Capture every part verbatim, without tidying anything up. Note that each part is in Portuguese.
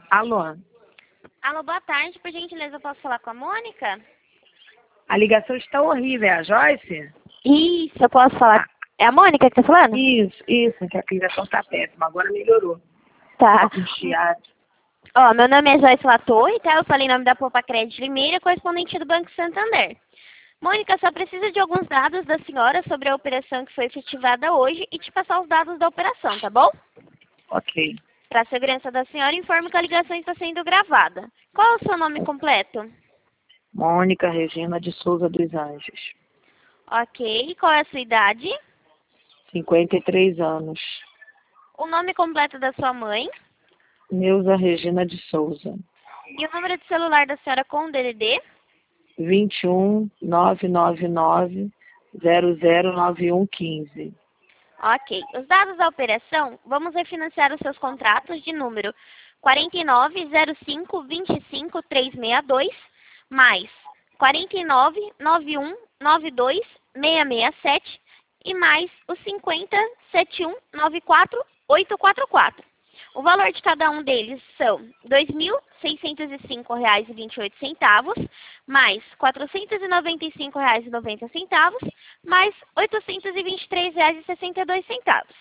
Alô? Alô, boa tarde. Por gentileza, eu posso falar com a Mônica? A ligação está horrível, é a Joyce? Isso, eu posso falar. É a Mônica que tá falando? Isso, isso, que a ligação está péssima, agora melhorou. Tá. Tá com chiado. Ó, meu nome é Joyce Latorre, tá? Eu falei em nome da Poupa Crédito Limeira, correspondente do Banco Santander. Mônica, só precisa de alguns dados da senhora sobre a operação que foi efetivada hoje e te passar os dados da operação, tá bom? Ok. Para a segurança da senhora, informo que a ligação está sendo gravada. Qual é o seu nome completo? Mônica Regina de Souza dos Anjos. Ok. Qual é a sua idade? cinquenta e três anos. O nome completo da sua mãe? Neuza Regina de Souza. E o número de celular da senhora com o D D D? vinte e um, nove nove nove, zero zero nove um quinze. Ok. Os dados da operação, vamos refinanciar os seus contratos de número quarenta e nove, zero cinco, vinte e cinco, trezentos e sessenta e dois, mais quarenta e nove, noventa e um, noventa e dois, seiscentos e sessenta e sete e mais os cinquenta, setenta e um, noventa e quatro, oitocentos e quarenta e quatro. O valor de cada um deles são dois mil seiscentos e cinco reais e vinte e oito centavos, mais quatrocentos e noventa e cinco reais e noventa centavos, mais oitocentos e vinte e três reais e sessenta e dois centavos.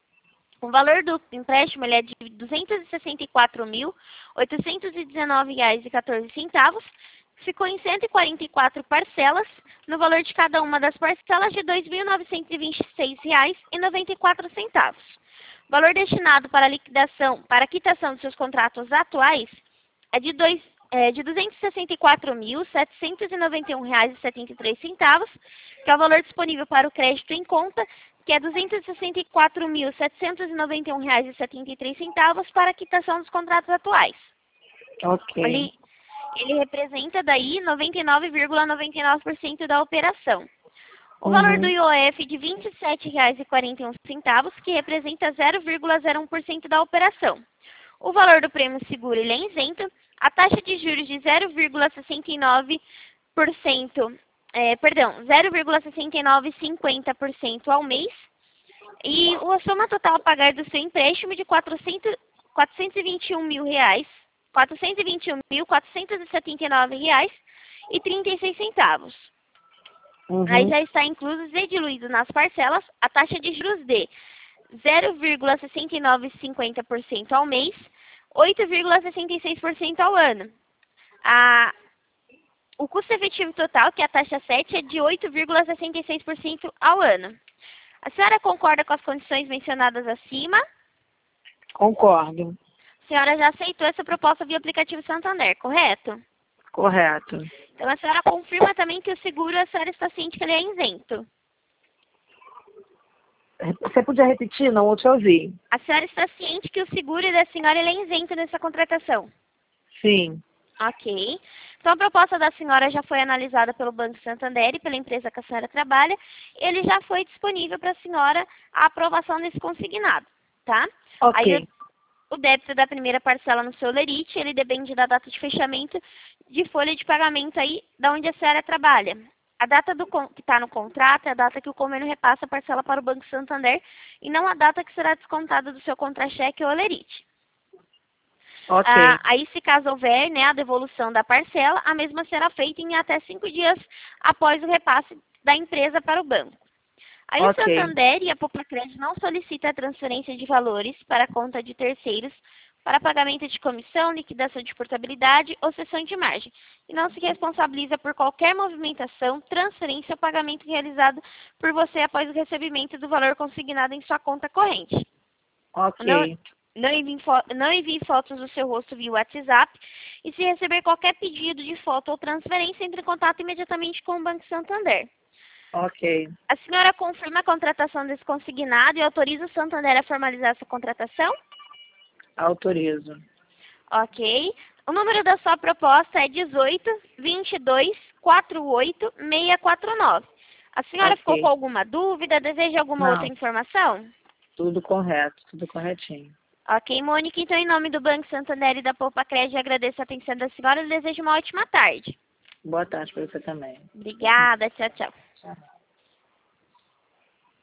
O valor do empréstimo ele é de duzentos e sessenta e quatro mil, oitocentos e dezenove reais e quatorze centavos, ficou em cento e quarenta e quatro parcelas, no valor de cada uma das parcelas de dois mil novecentos e vinte e seis reais e noventa e quatro centavos. O valor destinado para liquidação, para a quitação dos seus contratos atuais é de, dois, é de duzentos e sessenta e quatro mil, setecentos e noventa e um reais e setenta e três centavos, que é o valor disponível para o crédito em conta, que é duzentos e sessenta e quatro mil, setecentos e noventa e um reais e setenta e três centavos para a quitação dos contratos atuais. Ok. Ele, ele representa daí noventa e nove vírgula noventa e nove por cento da operação. O valor Uhum. do I O F de vinte e sete reais e quarenta e um centavos, que representa zero vírgula zero um por cento da operação. O valor do prêmio seguro ele é isento, a taxa de juros de zero vírgula sessenta e nove por cento, é, perdão, zero vírgula sessenta e nove cinquenta por cento ao mês, e a soma total a pagar do seu empréstimo de quatrocentos, quatrocentos e vinte e um mil reais, quatrocentos e vinte e um mil, quatrocentos e setenta e nove reais e trinta e seis centavos. Uhum. Aí já está incluso e diluído nas parcelas a taxa de juros de zero vírgula sessenta e nove cinquenta por cento ao mês, oito vírgula sessenta e seis por cento ao ano. A, o custo efetivo total, que é a taxa sete, é de oito vírgula sessenta e seis por cento ao ano. A senhora concorda com as condições mencionadas acima? Concordo. A senhora já aceitou essa proposta via aplicativo Santander, correto? Correto. Então a senhora confirma também que o seguro, a senhora está ciente que ele é isento. Você podia repetir? Não, eu te ouvi. A senhora está ciente que o seguro da senhora ele é isento nessa contratação? Sim. Ok. Então a proposta da senhora já foi analisada pelo Banco Santander e pela empresa que a senhora trabalha. Ele já foi disponível para a senhora a aprovação desse consignado, tá? Ok. Aí o débito da primeira parcela no seu lerite, ele depende da data de fechamento de folha de pagamento aí da onde a senhora trabalha. A data do, que está no contrato é a data que o convênio repassa a parcela para o Banco Santander e não a data que será descontada do seu contra-cheque ou lerite. Ok. Ah, aí, se caso houver né, a devolução da parcela, a mesma será feita em até cinco dias após o repasse da empresa para o banco. Aí Ok. o Santander e a Poupa Crédito não solicitam a transferência de valores para a conta de terceiros para pagamento de comissão, liquidação de portabilidade ou cessão de margem. E não se responsabiliza por qualquer movimentação, transferência ou pagamento realizado por você após o recebimento do valor consignado em sua conta corrente. Ok. Não, não, envie não envie fotos do seu rosto via WhatsApp e se receber qualquer pedido de foto ou transferência, entre em contato imediatamente com o Banco Santander. Ok. A senhora confirma a contratação desse consignado e autoriza o Santander a formalizar essa contratação? Autorizo. Ok. O número da sua proposta é dezoito, vinte e dois, quarenta e oito, seiscentos e quarenta e nove. A senhora Ok. ficou com alguma dúvida? Deseja alguma outra Não. informação? Tudo correto, tudo corretinho. Ok, Mônica. Então, em nome do Banco Santander e da Poupa Crédito, agradeço a atenção da senhora e desejo uma ótima tarde. Boa tarde para você também. Obrigada. Tchau, tchau. Tchau.